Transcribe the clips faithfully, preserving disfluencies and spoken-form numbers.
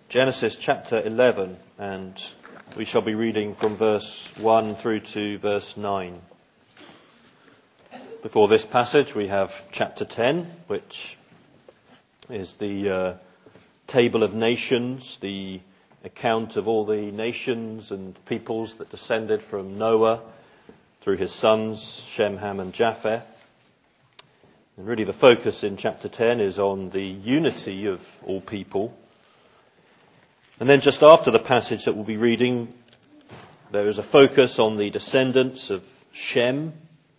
Genesis chapter eleven, and we shall be reading from verse one through to verse nine. Before this passage we have chapter ten, which is the uh, table of nations, the account of all the nations and peoples that descended from Noah through his sons, Shem, Ham and Japheth. And really the focus in chapter ten is on the unity of all people. And then just after the passage that we'll be reading, there is a focus on the descendants of Shem,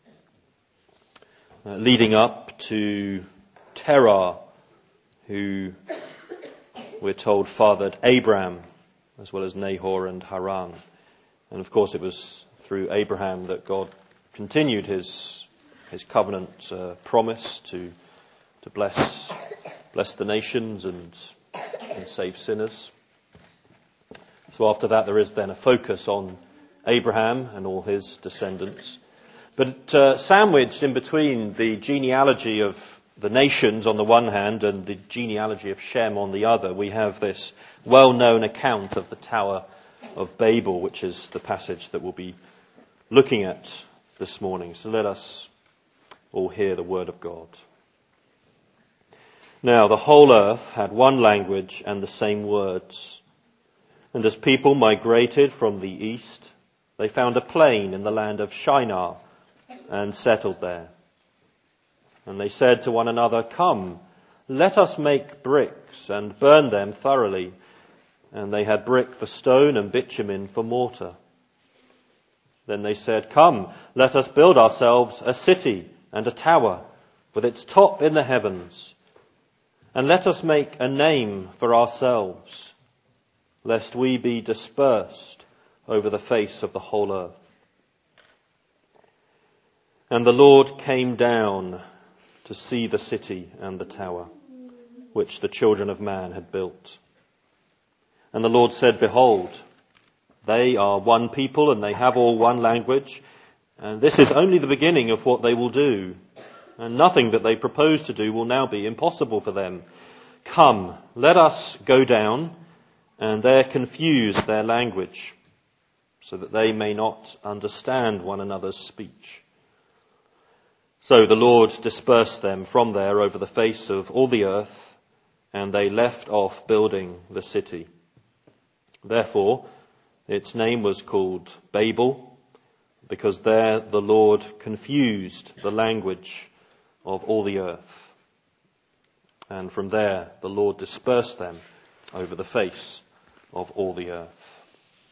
uh, leading up to Terah, who we're told fathered Abraham, as well as Nahor and Haran. And of course it was through Abraham that God continued his his covenant uh, promise to to bless bless the nations and, and save sinners. So after that there is then a focus on Abraham and all his descendants. But uh, sandwiched in between the genealogy of the nations on the one hand and the genealogy of Shem on the other, we have this well-known account of the Tower of Babel, which is the passage that we'll be looking at this morning. So let us all hear the word of God. Now the whole earth had one language and the same words. And as people migrated from the east, they found a plain in the land of Shinar and settled there. And they said to one another, "Come, let us make bricks and burn them thoroughly." And they had brick for stone and bitumen for mortar. Then they said, "Come, let us build ourselves a city and a tower with its top in the heavens. And let us make a name for ourselves, lest we be dispersed over the face of the whole earth." And the Lord came down to see the city and the tower, which the children of man had built. And the Lord said, "Behold, they are one people and they have all one language. And this is only the beginning of what they will do. And nothing that they propose to do will now be impossible for them. Come, let us go down and there confuse their language, so that they may not understand one another's speech." So the Lord dispersed them from there over the face of all the earth, and they left off building the city. Therefore, its name was called Babel, because there the Lord confused the language of all the earth. And from there the Lord dispersed them over the face of all the earth.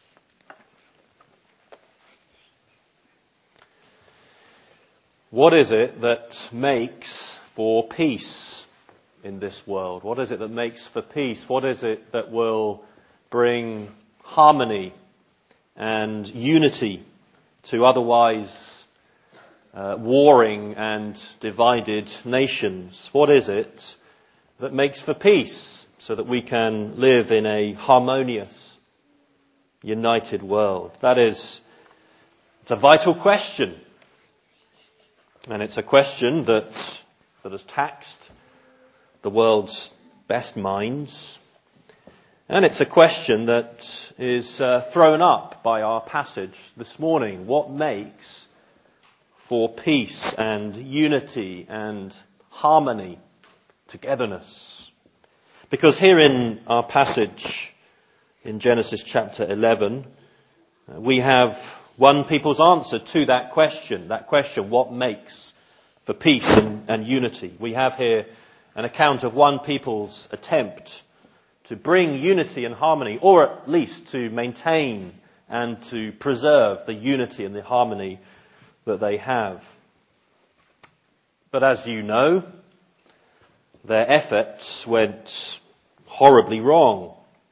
What is it that makes for peace in this world? What is it that makes for peace? What is it that will bring harmony and unity to otherwise uh, warring and divided nations? What is it that makes for peace so that we can live in a harmonious, united world? That is, it's a vital question. And it's a question that, that has taxed the world's best minds. And it's a question that is uh, thrown up by our passage this morning. What makes for peace and unity and harmony, togetherness? Because here in our passage in Genesis chapter eleven, uh, we have one people's answer to that question. That question, what makes for peace and, and unity? We have here an account of one people's attempt to bring unity and harmony, or at least to maintain and to preserve the unity and the harmony that they have. But as you know, their efforts went horribly wrong.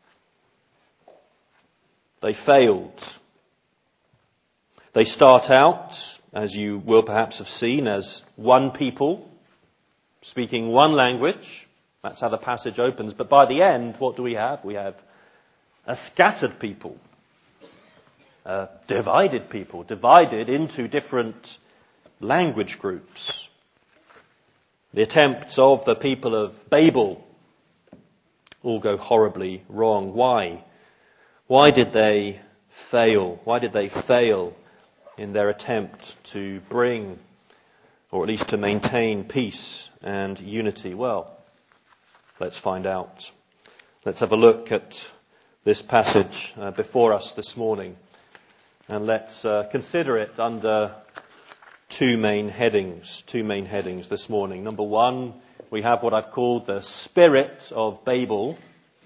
They failed. They start out, as you will perhaps have seen, as one people, speaking one language. That's how the passage opens. But by the end, what do we have? We have a scattered people, a divided people, divided into different language groups. The attempts of the people of Babel all go horribly wrong. Why? Why did they fail? Why did they fail in their attempt to bring, or at least to maintain, peace and unity? Well, let's find out. Let's have a look at this passage uh, before us this morning, and let's uh, consider it under two main headings, two main headings this morning. Number one, we have what I've called the spirit of Babel.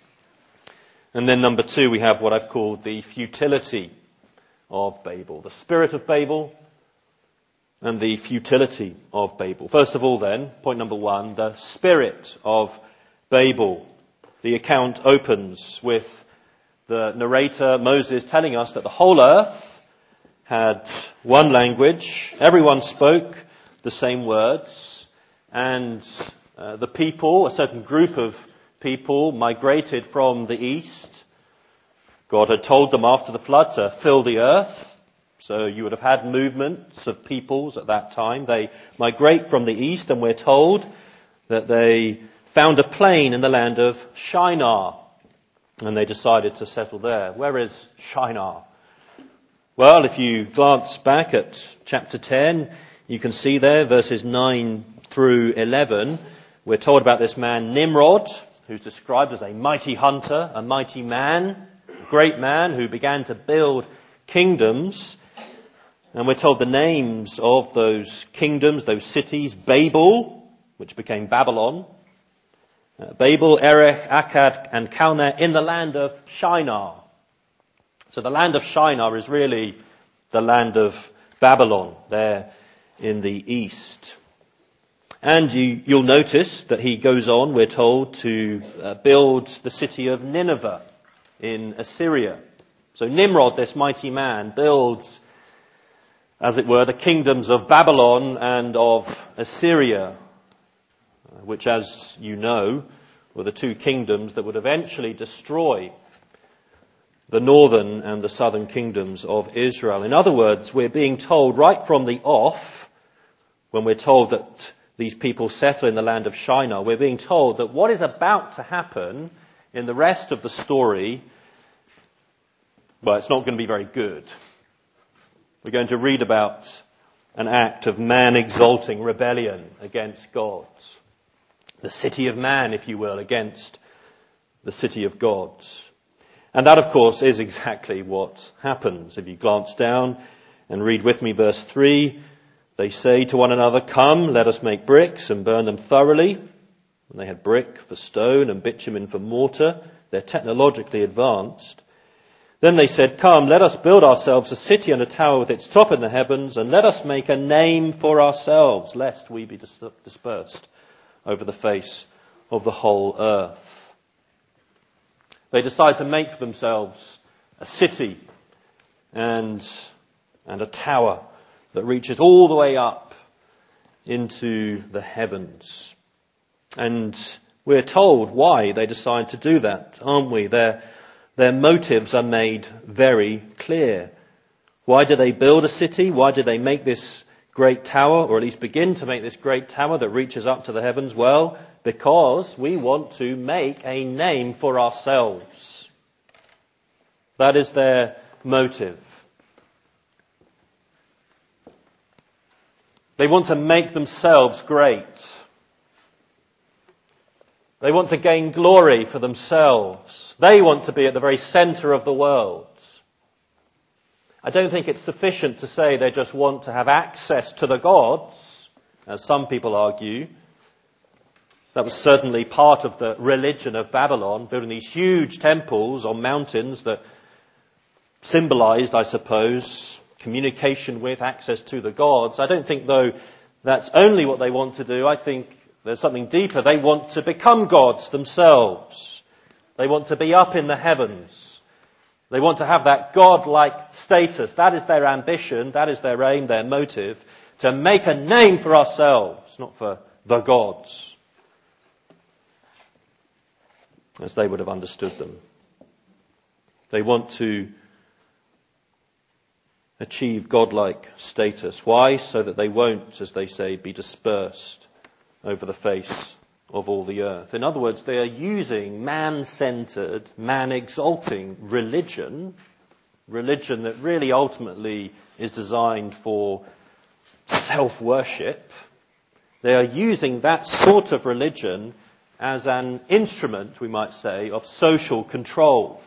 And then number two, we have what I've called the futility of Babel. The spirit of Babel and the futility of Babel. First of all then, point number one, the spirit of Babel. The account opens with the narrator, Moses, telling us that the whole earth had one language, everyone spoke the same words, and uh, the people, a certain group of people, migrated from the east. God had told them after the flood to fill the earth, so you would have had movements of peoples at that time. They migrate from the east, and we're told that they found a plain in the land of Shinar, and they decided to settle there. Where is Shinar? Well, if you glance back at chapter ten, you can see there verses nine through eleven, we're told about this man Nimrod, who's described as a mighty hunter, a mighty man, a great man who began to build kingdoms. And we're told the names of those kingdoms, those cities: Babel, which became Babylon, uh, Babel, Erech, Akkad, and Calneh in the land of Shinar. So the land of Shinar is really the land of Babylon, there in the east. And you, you'll notice that he goes on, we're told, to uh, build the city of Nineveh in Assyria. So Nimrod, this mighty man, builds, as it were, the kingdoms of Babylon and of Assyria, which, as you know, were the two kingdoms that would eventually destroy the northern and the southern kingdoms of Israel. In other words, we're being told right from the off, when we're told that these people settle in the land of Shinar, we're being told that what is about to happen in the rest of the story, well, it's not going to be very good. We're going to read about an act of man-exalting rebellion against God. The city of man, if you will, against the city of God. And that, of course, is exactly what happens. If you glance down and read with me verse three, they say to one another, "Come, let us make bricks and burn them thoroughly." And they had brick for stone and bitumen for mortar. They're technologically advanced. Then they said, "Come, let us build ourselves a city and a tower with its top in the heavens, and let us make a name for ourselves, lest we be dis- dispersed over the face of the whole earth." They decide to make for themselves a city and, and a tower that reaches all the way up into the heavens. And we're told why they decide to do that, aren't we? Their, their motives are made very clear. Why do they build a city? Why do they make this great tower, or at least begin to make this great tower that reaches up to the heavens? Well, because we want to make a name for ourselves. That is their motive. They want to make themselves great. They want to gain glory for themselves. They want to be at the very centre of the world. I don't think it's sufficient to say they just want to have access to the gods, as some people argue. That was certainly part of the religion of Babylon, building these huge temples on mountains that symbolized, I suppose, communication with, access to the gods. I don't think, though, that's only what they want to do. I think there's something deeper. They want to become gods themselves. They want to be up in the heavens. They want to have that God-like status. That is their ambition. That is their aim, their motive. To make a name for ourselves, not for the gods, as they would have understood them. They want to achieve godlike status. Why? So that they won't, as they say, be dispersed over the face of all the earth. In other words, they are using man-centered, man-exalting religion, religion that really ultimately is designed for self-worship. They are using that sort of religion as an instrument, we might say, of social control,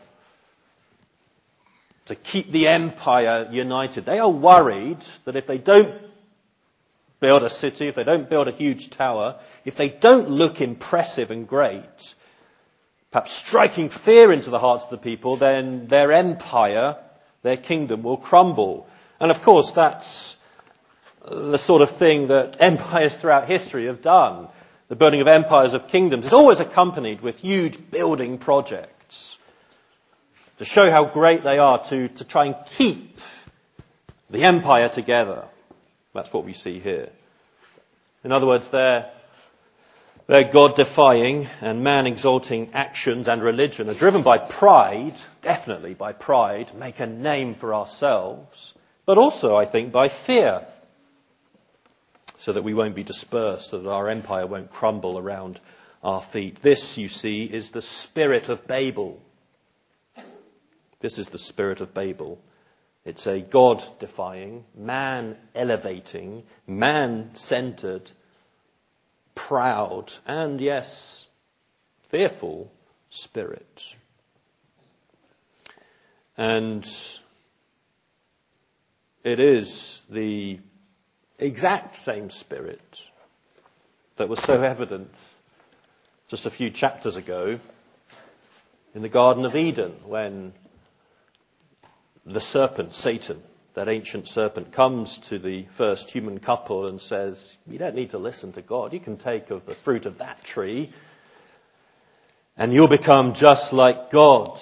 to keep the empire united. They are worried that if they don't build a city, if they don't build a huge tower, if they don't look impressive and great, perhaps striking fear into the hearts of the people, then their empire, their kingdom will crumble. And of course, that's the sort of thing that empires throughout history have done. The building of empires, of kingdoms, is always accompanied with huge building projects to show how great they are, to, to try and keep the empire together. That's what we see here. In other words, their, their God-defying and man-exalting actions and religion are driven by pride, definitely by pride, make a name for ourselves, but also, I think, by fear, so that we won't be dispersed, so that our empire won't crumble around our feet. This, you see, is the spirit of Babel. This is the spirit of Babel. It's a God-defying, man-elevating, man-centered, proud, and yes, fearful spirit. And it is the exact same spirit that was so evident just a few chapters ago in the Garden of Eden, when the serpent, Satan, that ancient serpent, comes to the first human couple and says, you don't need to listen to God. You can take of the fruit of that tree and you'll become just like God.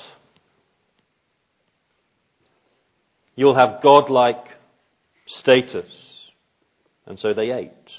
You'll have God-like status. And so they ate.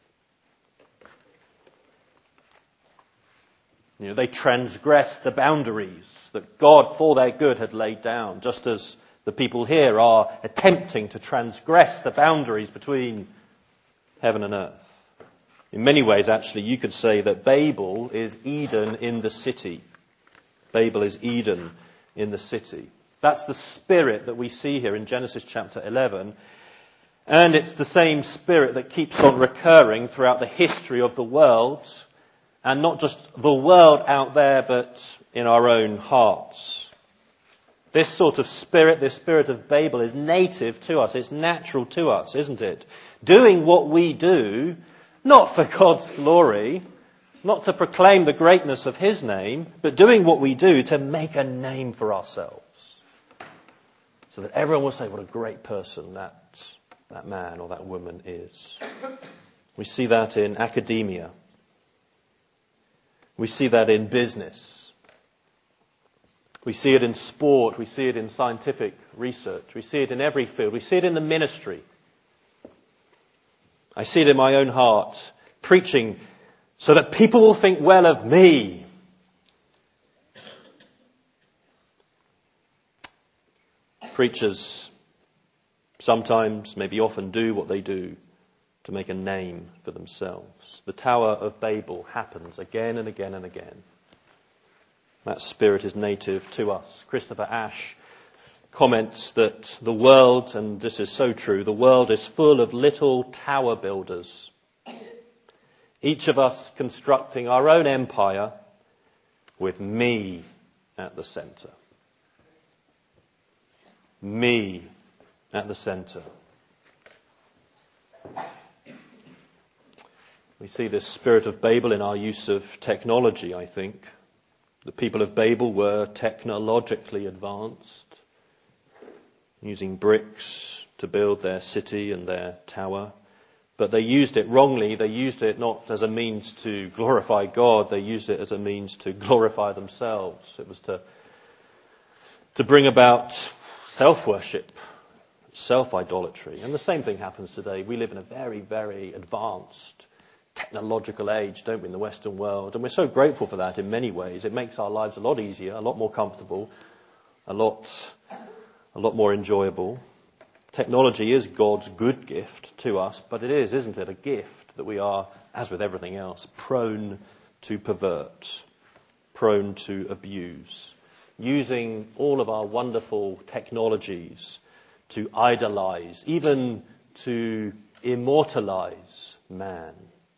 You know, they transgressed the boundaries that God, for their good, had laid down, just as the people here are attempting to transgress the boundaries between heaven and earth. In many ways, actually, you could say that Babel is Eden in the city. Babel is Eden in the city. That's the spirit that we see here in Genesis chapter eleven. And it's the same spirit that keeps on recurring throughout the history of the world. And not just the world out there, but in our own hearts. This sort of spirit, this spirit of Babel, is native to us. It's natural to us, isn't it? Doing what we do, not for God's glory, not to proclaim the greatness of His name, but doing what we do to make a name for ourselves. So that everyone will say, what a great person that, that man or that woman is. We see that in academia. We see that in business. We see it in sport. We see it in scientific research. We see it in every field. We see it in the ministry. I see it in my own heart, preaching so that people will think well of me. Preachers sometimes, maybe often, do what they do to make a name for themselves. The Tower of Babel happens again and again and again. That spirit is native to us. Christopher Ash comments that the world, and this is so true, the world is full of little tower builders. Each of us constructing our own empire with me at the center. Me at the center. We see this spirit of Babel in our use of technology, I think. The people of Babel were technologically advanced, using bricks to build their city and their tower. But they used it wrongly. They used it not as a means to glorify God. They used it as a means to glorify themselves. It was to, to bring about self-worship, self-idolatry. And the same thing happens today. We live in a very, very advanced technological age, don't we, in the Western world? And we're so grateful for that in many ways. It makes our lives a lot easier, a lot more comfortable, a lot, a lot more enjoyable. Technology is God's good gift to us, but it is, isn't it, a gift that we are, as with everything else, prone to pervert, prone to abuse, using all of our wonderful technologies to idolize, even to immortalize man.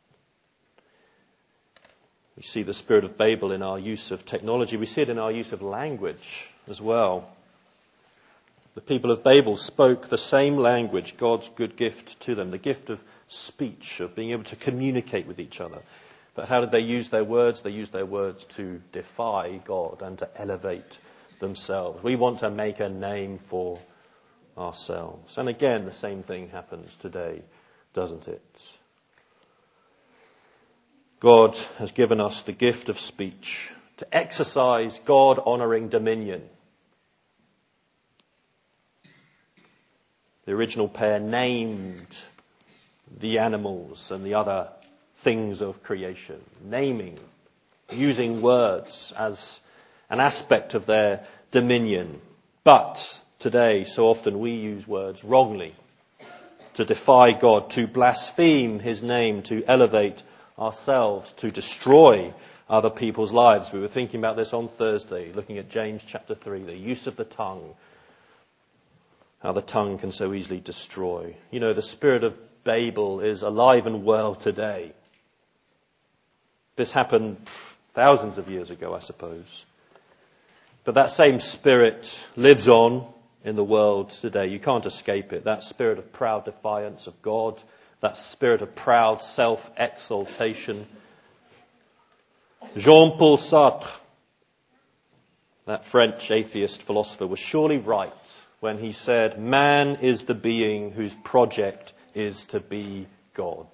We see the spirit of Babel in our use of technology. We see it in our use of language as well. The people of Babel spoke the same language, God's good gift to them, the gift of speech, of being able to communicate with each other. But how did they use their words? They used their words to defy God and to elevate themselves. We want to make a name for ourselves. And again, the same thing happens today, doesn't it? God has given us the gift of speech to exercise God-honouring dominion. The original pair named the animals and the other things of creation, naming, using words as an aspect of their dominion. But today, so often we use words wrongly to defy God, to blaspheme his name, to elevate ourselves, to destroy other people's lives. We were thinking about this on Thursday, looking at James chapter three, the use of the tongue, how the tongue can so easily destroy. You know, the spirit of Babel is alive and well today. This happened thousands of years ago, I suppose. But that same spirit lives on in the world today. You can't escape it. That spirit of proud defiance of God, that spirit of proud self-exaltation. Jean-Paul Sartre, that French atheist philosopher, was surely right when he said, man is the being whose project is to be God.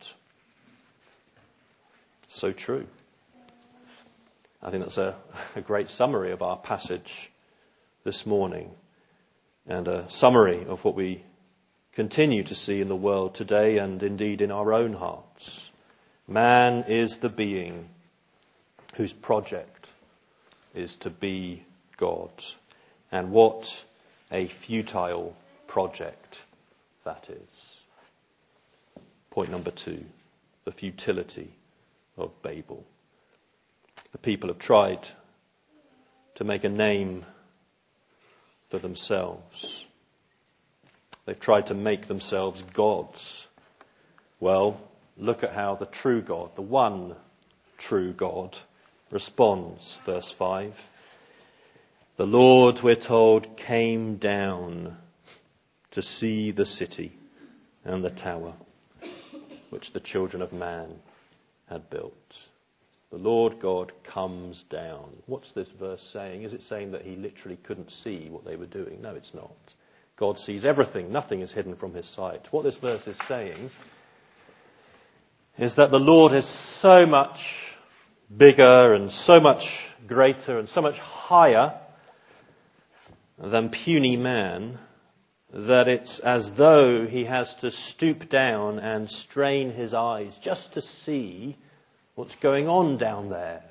So true. I think that's a, a great summary of our passage this morning, and a summary of what we continue to see in the world today and indeed in our own hearts. Man is the being whose project is to be God. And what a futile project that is. Point number two, the futility of Babel. The people have tried to make a name for themselves. They've tried to make themselves gods. Well, look at how the true God, the one true God, responds. Verse five. The Lord, we're told, came down to see the city and the tower which the children of man had built. The Lord God comes down. What's this verse saying? Is it saying that he literally couldn't see what they were doing? No, it's not. God sees everything. Nothing is hidden from his sight. What this verse is saying is that the Lord is so much bigger and so much greater and so much higher than puny man that it's as though he has to stoop down and strain his eyes just to see what's going on down there.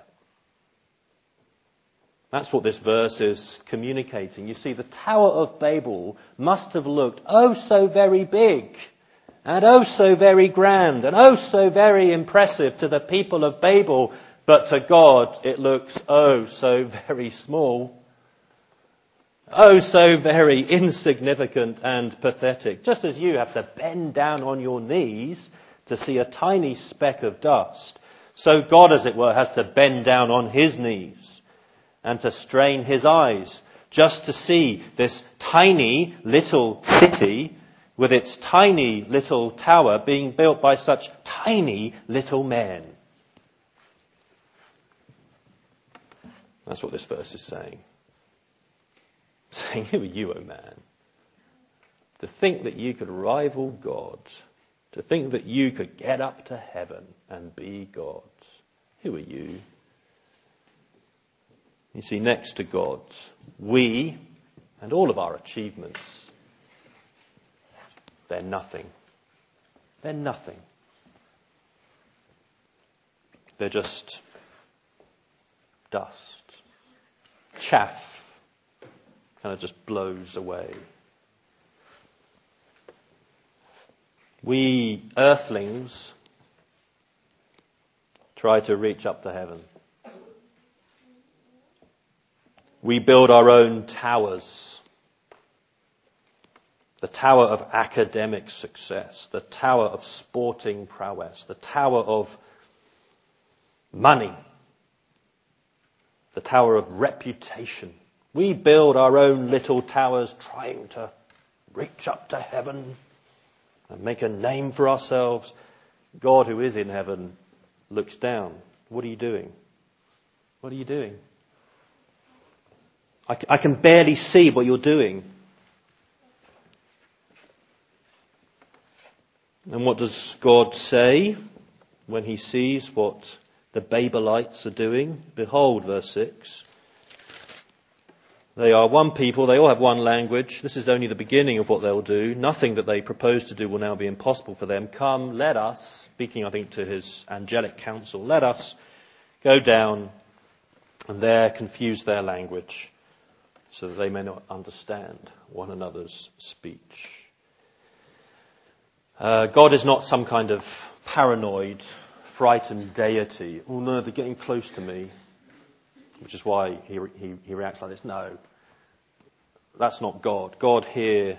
That's what this verse is communicating. You see, the Tower of Babel must have looked oh so very big and oh so very grand and oh so very impressive to the people of Babel, but to God it looks oh so very small. Oh, so very insignificant and pathetic. Just as you have to bend down on your knees to see a tiny speck of dust, so God, as it were, has to bend down on his knees and to strain his eyes just to see this tiny little city with its tiny little tower being built by such tiny little men. That's what this verse is saying. Saying, who are you, O man? To think that you could rival God, to think that you could get up to heaven and be God. Who are you? You see, next to God, we and all of our achievements, they're nothing. They're nothing. They're just dust, chaff. Kind of just blows away. We earthlings try to reach up to heaven. We build our own towers. The tower of academic success, the tower of sporting prowess, the tower of money, the tower of reputation. We build our own little towers trying to reach up to heaven and make a name for ourselves. God, who is in heaven, looks down. What are you doing? What are you doing? I, I can barely see what you're doing. And what does God say when he sees what the Babelites are doing? Behold, verse six. They are one people, they all have one language. This is only the beginning of what they'll do. Nothing that they propose to do will now be impossible for them. Come, let us, speaking I think to his angelic council, let us go down and there confuse their language so that they may not understand one another's speech. Uh, God is not some kind of paranoid, frightened deity. Oh no, they're getting close to me. Which is why he, he, he reacts like this. No, that's not God. God here,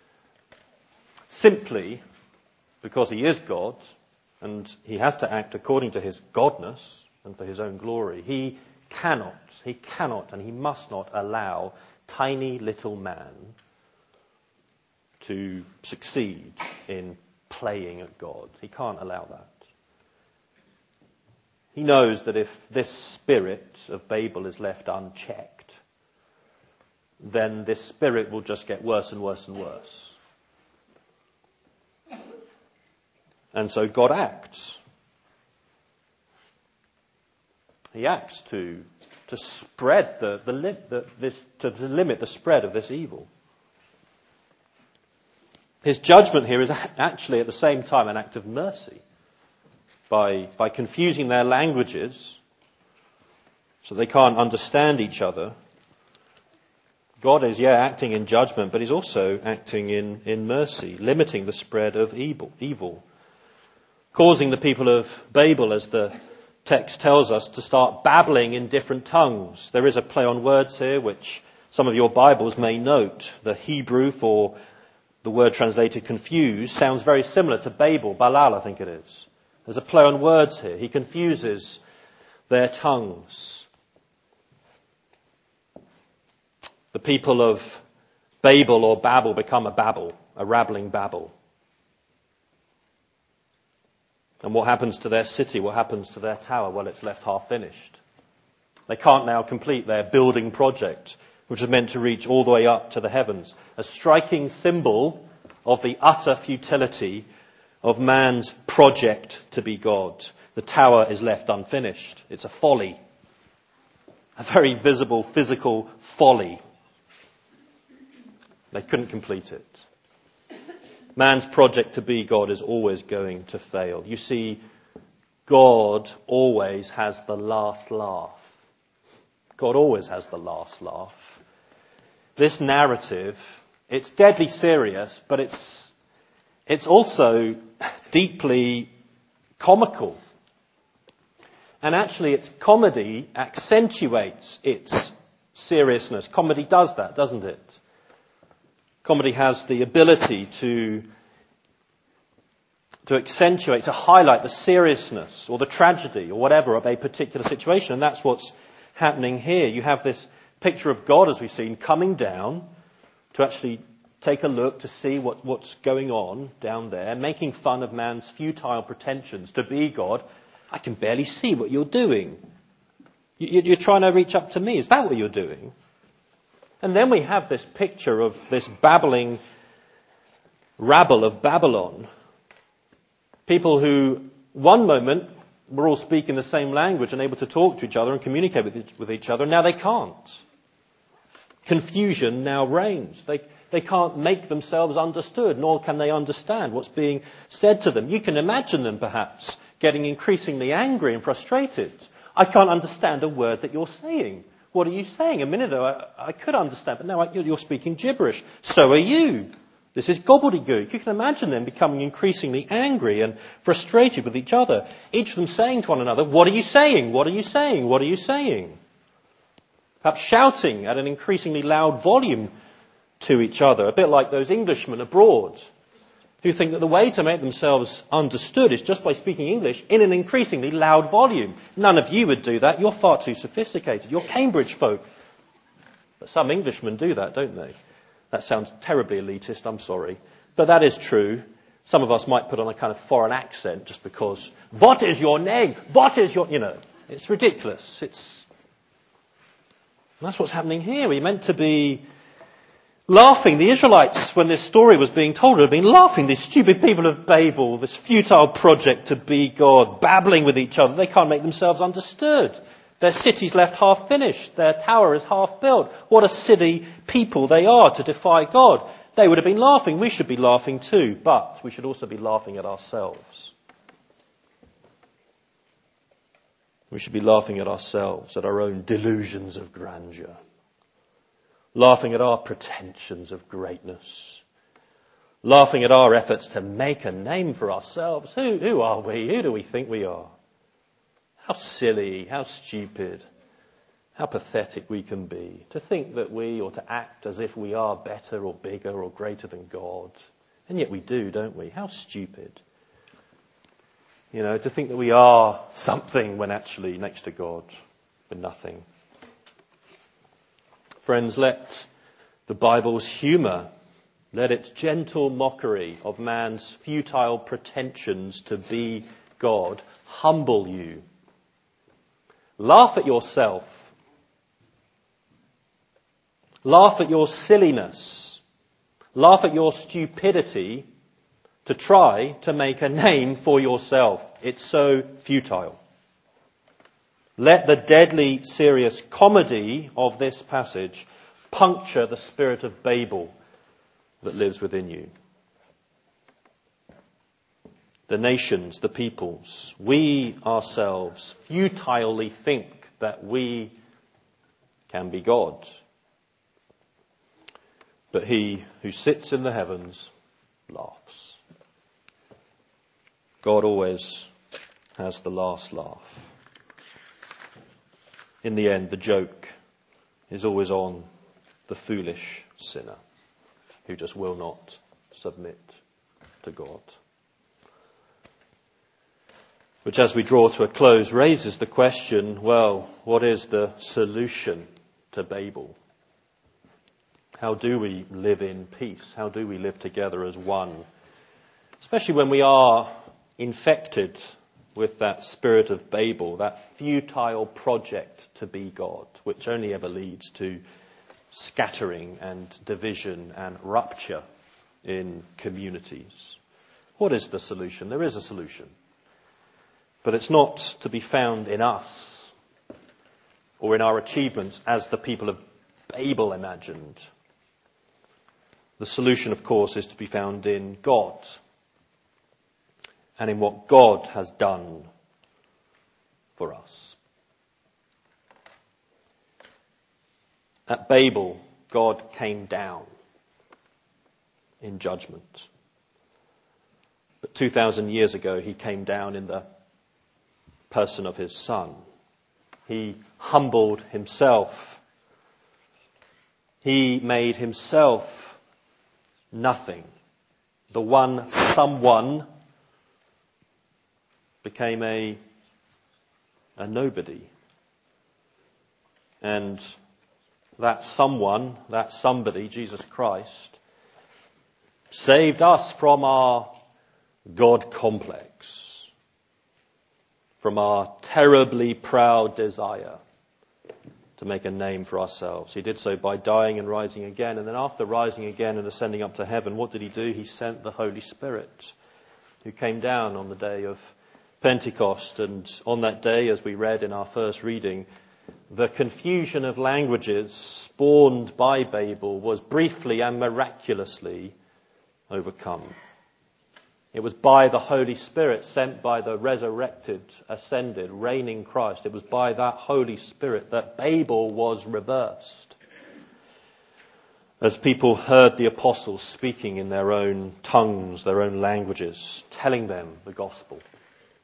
simply because he is God, and he has to act according to his godness and for his own glory, he cannot, he cannot and he must not allow tiny little man to succeed in playing at God. He can't allow that. He knows that if this spirit of Babel is left unchecked, then this spirit will just get worse and worse and worse. And so God acts. He acts to to spread the the, the this to limit the spread of this evil. His judgment here is actually at the same time an act of mercy. By, by confusing their languages so they can't understand each other. God is, yeah, acting in judgment, but he's also acting in, in mercy, limiting the spread of evil, evil, causing the people of Babel, as the text tells us, to start babbling in different tongues. There is a play on words here, which some of your Bibles may note. The Hebrew for the word translated confused sounds very similar to Babel, Balal, I think it is. There's a play on words here. He confuses their tongues. The people of Babel or Babel become a babble, a rabbling babble. And what happens to their city? What happens to their tower? Well, it's left half finished. They can't now complete their building project, which is meant to reach all the way up to the heavens. A striking symbol of the utter futility of man's project to be God. The tower is left unfinished. It's a folly. A very visible physical folly. They couldn't complete it. Man's project to be God is always going to fail. You see, God always has the last laugh. God always has the last laugh. This narrative, it's deadly serious, but it's It's also deeply comical. And actually its comedy accentuates its seriousness. Comedy does that, doesn't it? Comedy has the ability to, to accentuate, to highlight the seriousness or the tragedy or whatever of a particular situation. And that's what's happening here. You have this picture of God, as we've seen, coming down to actually take a look to see what, what's going on down there, making fun of man's futile pretensions to be God. I can barely see what you're doing. You, you're trying to reach up to me. Is that what you're doing? And then we have this picture of this babbling rabble of Babylon. People who, one moment, were all speaking the same language and able to talk to each other and communicate with each, with each other. Now they can't. Confusion now reigns. They They can't make themselves understood, nor can they understand what's being said to them. You can imagine them perhaps getting increasingly angry and frustrated. I can't understand a word that you're saying. What are you saying? A minute ago I, I could understand, but now I, you're speaking gibberish. So are you. This is gobbledygook. You can imagine them becoming increasingly angry and frustrated with each other. Each of them saying to one another, what are you saying? What are you saying? What are you saying? perhaps shouting at an increasingly loud volume to each other, a bit like those Englishmen abroad who think that the way to make themselves understood is just by speaking English in an increasingly loud volume. None of you would do that. You're far too sophisticated. You're Cambridge folk. But some Englishmen do that, don't they? That sounds terribly elitist, I'm sorry. But that is true. Some of us might put on a kind of foreign accent just because, what is your name? What is your, you know, it's ridiculous. It's, that's what's happening here. We're meant to be laughing. The Israelites, when this story was being told, had been laughing. These stupid people of Babel, this futile project to be God, babbling with each other. They can't make themselves understood. Their city's left half finished. Their tower is half built. What a silly people they are to defy God. They would have been laughing. We should be laughing too. But we should also be laughing at ourselves. We should be laughing at ourselves, at our own delusions of grandeur. Laughing at our pretensions of greatness. Laughing at our efforts to make a name for ourselves. Who, who are we? Who do we think we are? How silly, how stupid, how pathetic we can be. To think that we, or to act as if we are better or bigger or greater than God. And yet we do, don't we? How stupid. You know, to think that we are something when actually next to God we're nothing. Friends, let the Bible's humour, let its gentle mockery of man's futile pretensions to be God humble you. Laugh at yourself. Laugh at your silliness. Laugh at your stupidity to try to make a name for yourself. It's so futile. Let the deadly serious comedy of this passage puncture the spirit of Babel that lives within you. The nations, the peoples, we ourselves futilely think that we can be God. But he who sits in the heavens laughs. God always has the last laugh. In the end, the joke is always on the foolish sinner who just will not submit to God. Which, as we draw to a close, raises the question, well, what is the solution to Babel? How do we live in peace? How do we live together as one? Especially when we are infected with that spirit of Babel, that futile project to be God, which only ever leads to scattering and division and rupture in communities. What is the solution? There is a solution. But it's not to be found in us or in our achievements as the people of Babel imagined. The solution, of course, is to be found in God and in what God has done for us. At Babel, God came down in judgment. But two thousand years ago, he came down in the person of his Son. He humbled himself. He made himself nothing. The one someone became a, a nobody. And that someone, that somebody, Jesus Christ, saved us from our God complex, from our terribly proud desire to make a name for ourselves. He did so by dying and rising again. And then after rising again and ascending up to heaven, what did he do? He sent the Holy Spirit, who came down on the day of Pentecost. And on that day, as we read in our first reading, the confusion of languages spawned by Babel was briefly and miraculously overcome. It was by the Holy Spirit sent by the resurrected, ascended, reigning Christ. It was by that Holy Spirit that Babel was reversed. As people heard the apostles speaking in their own tongues, their own languages, telling them the gospel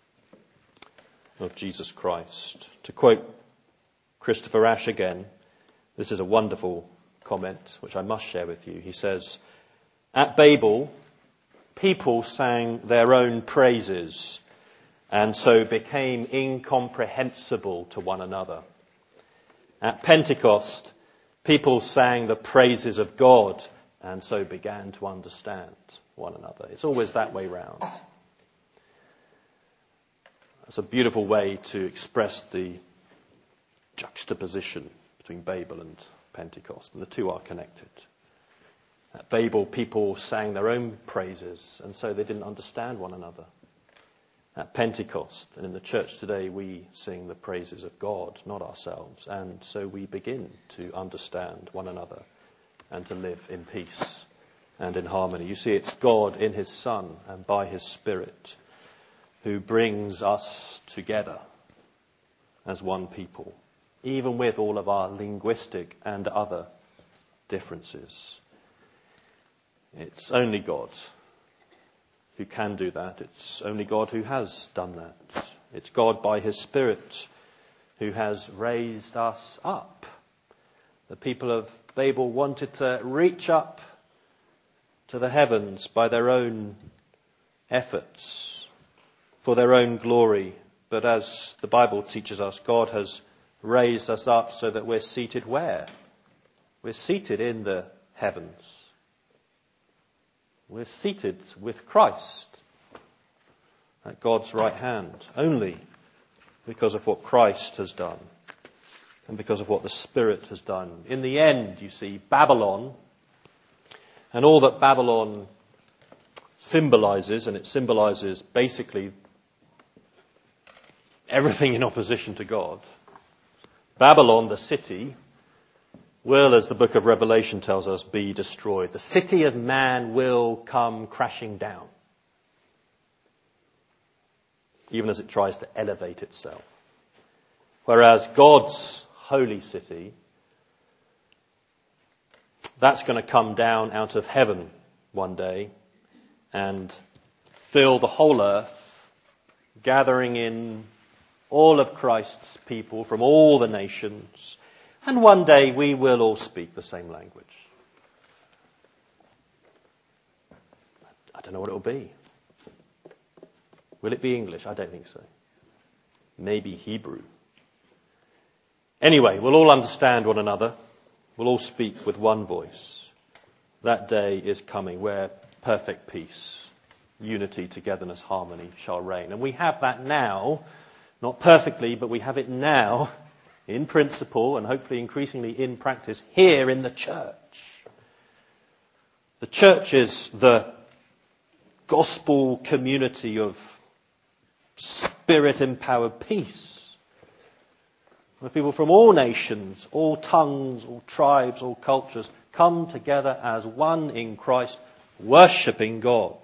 of Jesus Christ. To quote Christopher Ash again, This is a wonderful comment, which I must share with you. He says, at Babel, people sang their own praises and so became incomprehensible to one another. At Pentecost, people sang the praises of God and so began to understand one another. It's always that way round. That's a beautiful way to express the juxtaposition between Babel and Pentecost, and the two are connected. At Babel, people sang their own praises, and so they didn't understand one another. At Pentecost, and in the church today, we sing the praises of God, not ourselves, and so we begin to understand one another and to live in peace and in harmony. You see, it's God in his Son and by his Spirit who brings us together as one people, even with all of our linguistic and other differences. It's only God who can do that. It's only God who has done that. It's God by his Spirit who has raised us up. The people of Babel wanted to reach up to the heavens by their own efforts, for their own glory. But as the Bible teaches us, God has raised us up so that we're seated where? We're seated in the heavens. We're seated with Christ at God's right hand, only because of what Christ has done and because of what the Spirit has done. In the end, you see, Babylon and all that Babylon symbolizes, and it symbolizes basically everything in opposition to God. Babylon, the city, will, as the book of Revelation tells us, be destroyed. The city of man will come crashing down, even as it tries to elevate itself. Whereas God's holy city, that's going to come down out of heaven one day and fill the whole earth, gathering in all of Christ's people from all the nations. And one day we will all speak the same language. I don't know what it will be. Will it be English? I don't think so. Maybe Hebrew. Anyway, we'll all understand one another. We'll all speak with one voice. That day is coming where perfect peace, unity, togetherness, harmony shall reign. And we have that now, not perfectly, but we have it now in principle and hopefully increasingly in practice here in the church. The church is the gospel community of Spirit-empowered peace, where people from all nations, all tongues, all tribes, all cultures come together as one in Christ, worshipping God.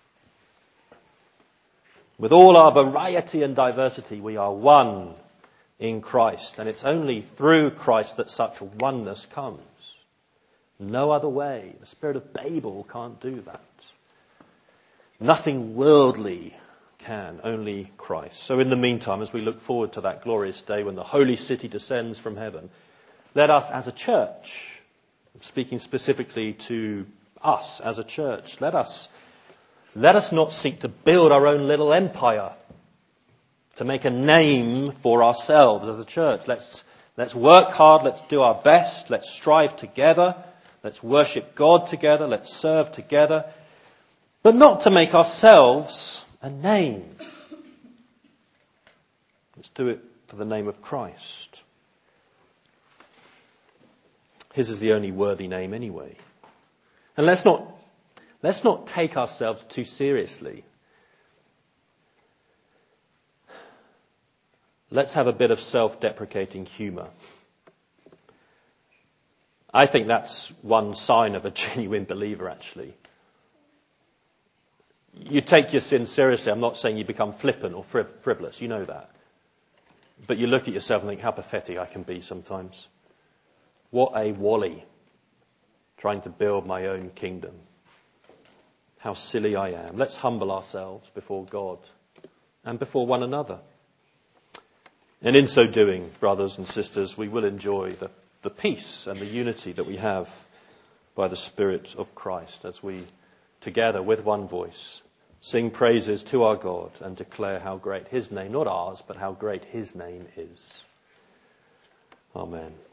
With all our variety and diversity, we are one in Christ, and it's only through Christ that such oneness comes. No other way. The spirit of Babel can't do that. Nothing worldly can, only Christ. So in the meantime, as we look forward to that glorious day when the holy city descends from heaven, let us as a church, speaking specifically to us as a church, let us, let us not seek to build our own little empire, to make a name for ourselves as a church. Let's, let's work hard, let's do our best, let's strive together, let's worship God together, let's serve together, but not to make ourselves a name. Let's do it for the name of Christ. His is the only worthy name anyway. And let's not, let's not take ourselves too seriously. Let's have a bit of self-deprecating humour. I think that's one sign of a genuine believer, actually. You take your sin seriously. I'm not saying you become flippant or friv- frivolous. You know that. But you look at yourself and think, how pathetic I can be sometimes. What a wally, trying to build my own kingdom. How silly I am. Let's humble ourselves before God and before one another. And in so doing, brothers and sisters, we will enjoy the the peace and the unity that we have by the Spirit of Christ as we, together with one voice, sing praises to our God and declare how great his name, not ours, but how great his name is. Amen.